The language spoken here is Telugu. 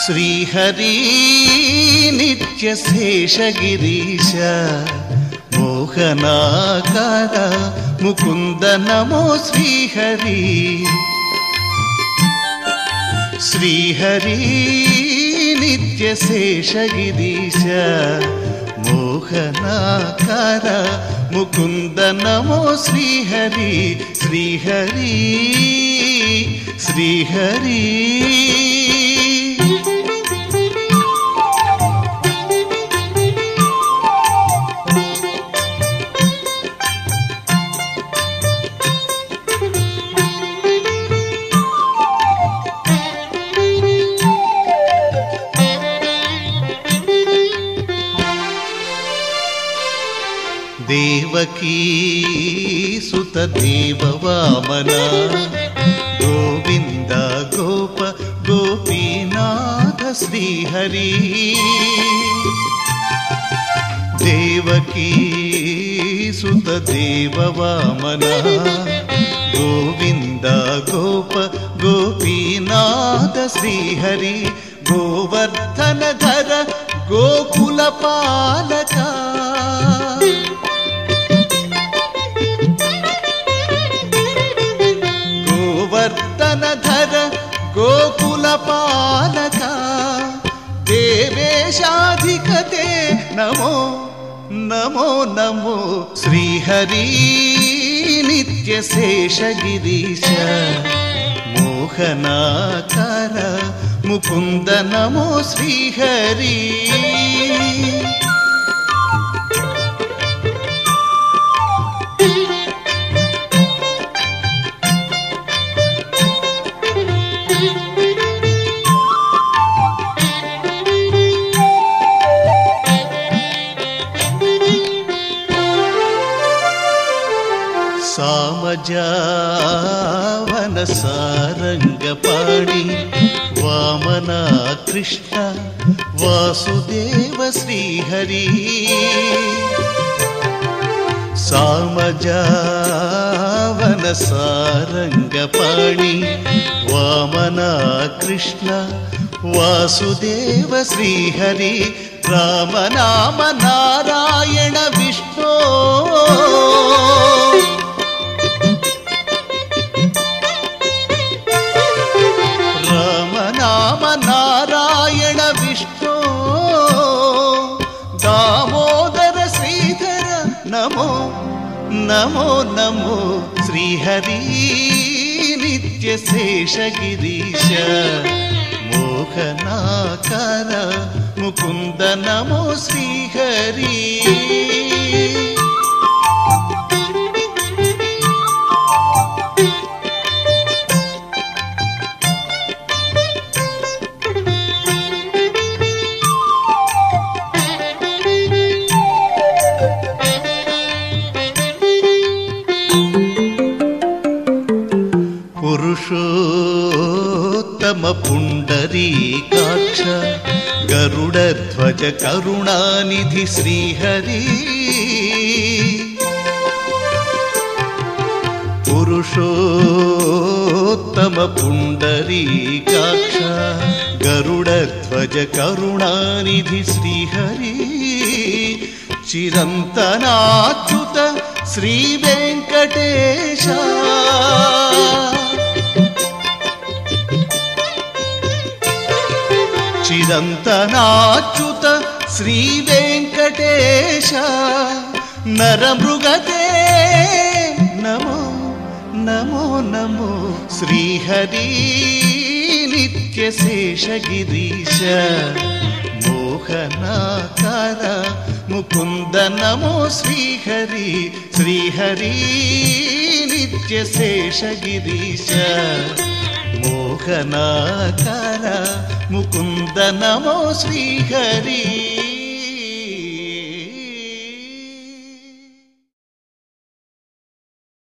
శ్రీహరి నిత్య శేషగిరీశ మోహనాకార ముకుంద నమో శ్రీహరి. శ్రీహరి నిత్య శేషగిరీశ మోహనాకార ముకుంద నమో శ్రీహరి. శ్రీహరి శ్రీహరి దేవకీ సుత దేవ వామన గోవింద గోప గోపీనాథ శ్రీహరి. దేవకీ సుత దేవ వామన గోవింద గోప గోపీనాథ శ్రీహరి. గోవర్ధన ధర గోకుల పాలక వర్ధనధర గోకుల పాలక దేవేశాధికతే నమో నమో నమో. శ్రీహరి నిత్య శేషగిరీశ మోహనాకార ముకుంద నమో శ్రీహరి. సామజావన సారంగపాణి వామన కృష్ణ వాసుదేవ శ్రీహరి. సామజావన సారంగపాణి వామన కృష్ణ వాసుదేవ శ్రీహరి. రామనామ నారాయణ విష్ణు రామనామ నారాయణ విష్ణు దామోదర శ్రీధర నమో నమో నమో. శ్రీహరి నిత్య శేషగిరీశ మోహనాకార ముకుంద నమో శ్రీహరి. పురుషోత్తమ పుండరీకాక్ష గరుడధ్వజ కరుణానిధి శ్రీహరి. పురుషోత్తమ పుండరీకాక్ష గరుడధ్వజ కరుణానిధి శ్రీహరి. చిరంతనాచ్యుత శ్రీ వెంకటేశ చిరంతనాచ్యుత శ్రీ వెంకటేశ నరమృగతే నమో నమో నమో. శ్రీహరి నిత్య శేషగిరీశ మోహనాకార ముకుంద నమో శ్రీహరి. శ్రీహరి నిత్య శేషగిరీశ మోహనాకార ముకుంద నమో శ్రీహరి.